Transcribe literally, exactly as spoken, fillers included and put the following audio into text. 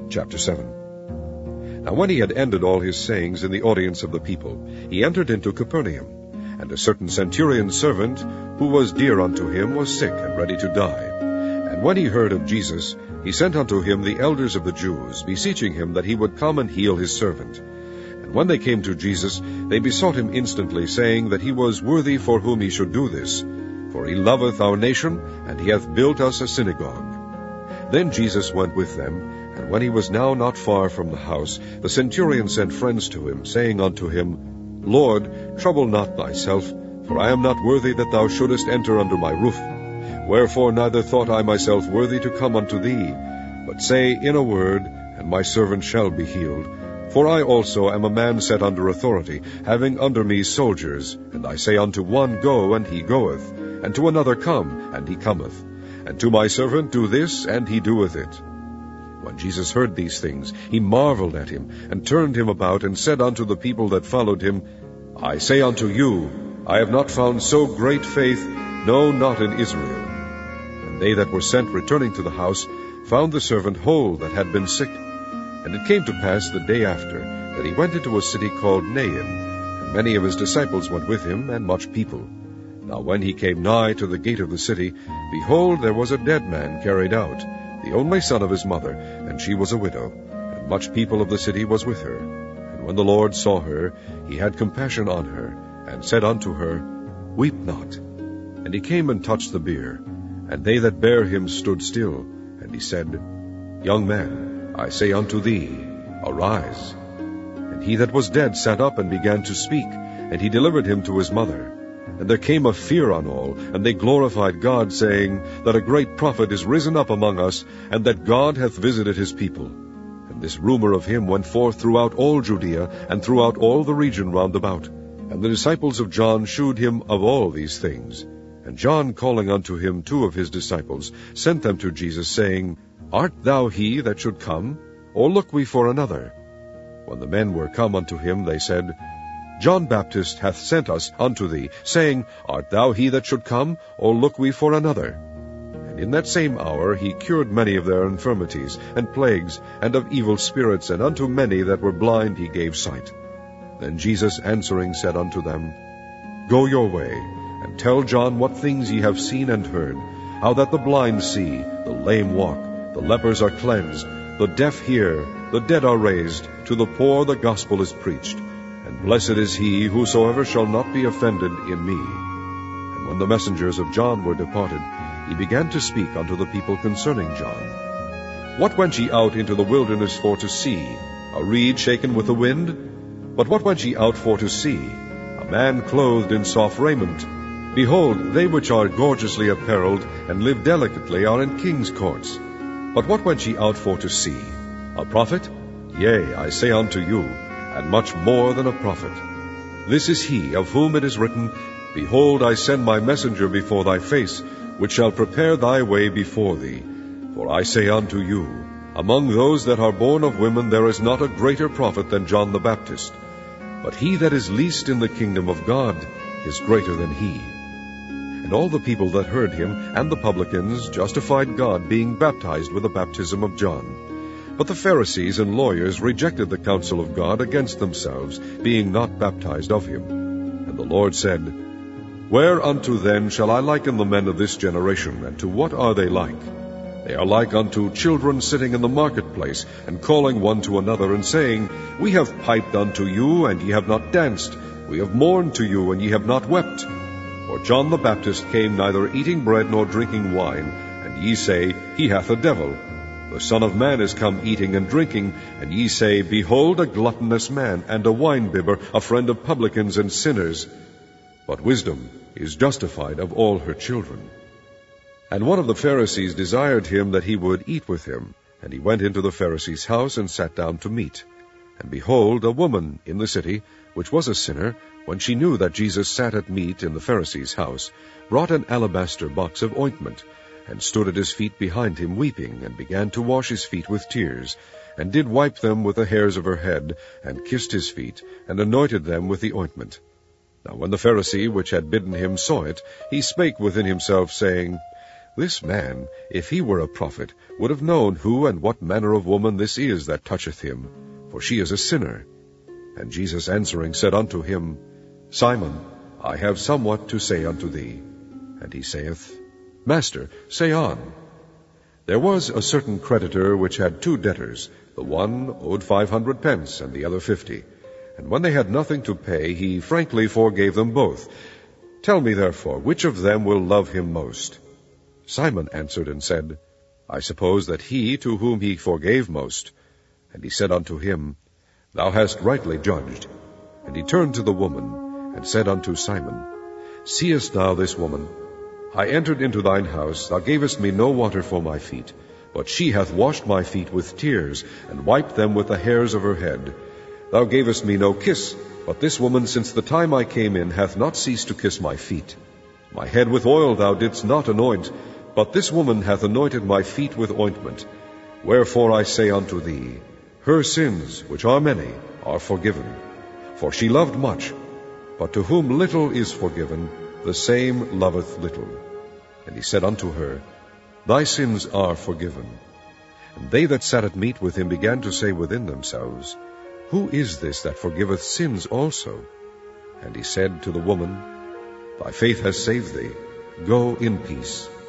Chapter seven. Now when he had ended all his sayings in the audience of the people, he entered into Capernaum. And a certain centurion's servant, who was dear unto him, was sick and ready to die. And when he heard of Jesus, he sent unto him the elders of the Jews, beseeching him that he would come and heal his servant. And when they came to Jesus, they besought him instantly, saying that he was worthy for whom he should do this. For he loveth our nation, and he hath built us a synagogue. Then Jesus went with them, and when he was now not far from the house, the centurion sent friends to him, saying unto him, Lord, trouble not thyself, for I am not worthy that thou shouldest enter under my roof. Wherefore neither thought I myself worthy to come unto thee, but say in a word, and my servant shall be healed. For I also am a man set under authority, having under me soldiers, and I say unto one, Go, and he goeth, and to another, Come, and he cometh, and to my servant, Do this, and he doeth it. When Jesus heard these things, he marveled at him, and turned him about, and said unto the people that followed him, I say unto you, I have not found so great faith, no, not in Israel. And they that were sent returning to the house found the servant whole that had been sick. And it came to pass the day after, that he went into a city called Nain, and many of his disciples went with him, and much people. Now when he came nigh to the gate of the city, behold, there was a dead man carried out, the only son of his mother, and she was a widow, and much people of the city was with her. And when the Lord saw her, he had compassion on her, and said unto her, Weep not. And he came and touched the bier, and they that bare him stood still. And he said, Young man, I say unto thee, arise. And he that was dead sat up and began to speak, and he delivered him to his mother. And there came a fear on all, and they glorified God, saying, that a great prophet is risen up among us, and that God hath visited his people. And this rumor of him went forth throughout all Judea, and throughout all the region round about. And the disciples of John shewed him of all these things. And John, calling unto him two of his disciples, sent them to Jesus, saying, Art thou he that should come, or look we for another? When the men were come unto him, they said, John Baptist hath sent us unto thee, saying, Art thou he that should come, or look we for another? And in that same hour he cured many of their infirmities, and plagues, and of evil spirits, and unto many that were blind he gave sight. Then Jesus answering said unto them, Go your way, and tell John what things ye have seen and heard, how that the blind see, the lame walk, the lepers are cleansed, the deaf hear, the dead are raised, to the poor the gospel is preached. And blessed is he whosoever shall not be offended in me. And when the messengers of John were departed, he began to speak unto the people concerning John. What went ye out into the wilderness for to see? A reed shaken with the wind? But what went ye out for to see? A man clothed in soft raiment? Behold, they which are gorgeously apparelled, and live delicately, are in king's courts. But what went ye out for to see? A prophet? Yea, I say unto you, and much more than a prophet. This is he of whom it is written, Behold, I send my messenger before thy face, which shall prepare thy way before thee. For I say unto you, among those that are born of women there is not a greater prophet than John the Baptist. But he that is least in the kingdom of God is greater than he. And all the people that heard him, and the publicans, justified God, being baptized with the baptism of John. But the Pharisees and lawyers rejected the counsel of God against themselves, being not baptized of him. And the Lord said, Whereunto then shall I liken the men of this generation, and to what are they like? They are like unto children sitting in the marketplace, and calling one to another, and saying, We have piped unto you, and ye have not danced. We have mourned to you, and ye have not wept. For John the Baptist came neither eating bread nor drinking wine, and ye say, He hath a devil. The Son of Man is come eating and drinking, and ye say, Behold a gluttonous man, and a winebibber, a friend of publicans and sinners. But wisdom is justified of all her children. And one of the Pharisees desired him that he would eat with him. And he went into the Pharisee's house, and sat down to meat. And behold, a woman in the city, which was a sinner, when she knew that Jesus sat at meat in the Pharisee's house, brought an alabaster box of ointment, and stood at his feet behind him weeping, and began to wash his feet with tears, and did wipe them with the hairs of her head, and kissed his feet, and anointed them with the ointment. Now when the Pharisee which had bidden him saw it, he spake within himself, saying, This man, if he were a prophet, would have known who and what manner of woman this is that toucheth him, for she is a sinner. And Jesus answering said unto him, Simon, I have somewhat to say unto thee. And he saith, Master, say on. There was a certain creditor which had two debtors. The one owed five hundred pence, and the other fifty. And when they had nothing to pay, he frankly forgave them both. Tell me therefore, which of them will love him most? Simon answered and said, I suppose that he to whom he forgave most. And he said unto him, Thou hast rightly judged. And he turned to the woman, and said unto Simon, Seest thou this woman? I entered into thine house, thou gavest me no water for my feet, but she hath washed my feet with tears, and wiped them with the hairs of her head. Thou gavest me no kiss, but this woman since the time I came in hath not ceased to kiss my feet. My head with oil thou didst not anoint, but this woman hath anointed my feet with ointment. Wherefore I say unto thee, her sins, which are many, are forgiven. For she loved much, but to whom little is forgiven, the same loveth little. And he said unto her, Thy sins are forgiven. And they that sat at meat with him began to say within themselves, Who is this that forgiveth sins also? And he said to the woman, Thy faith has saved thee. Go in peace.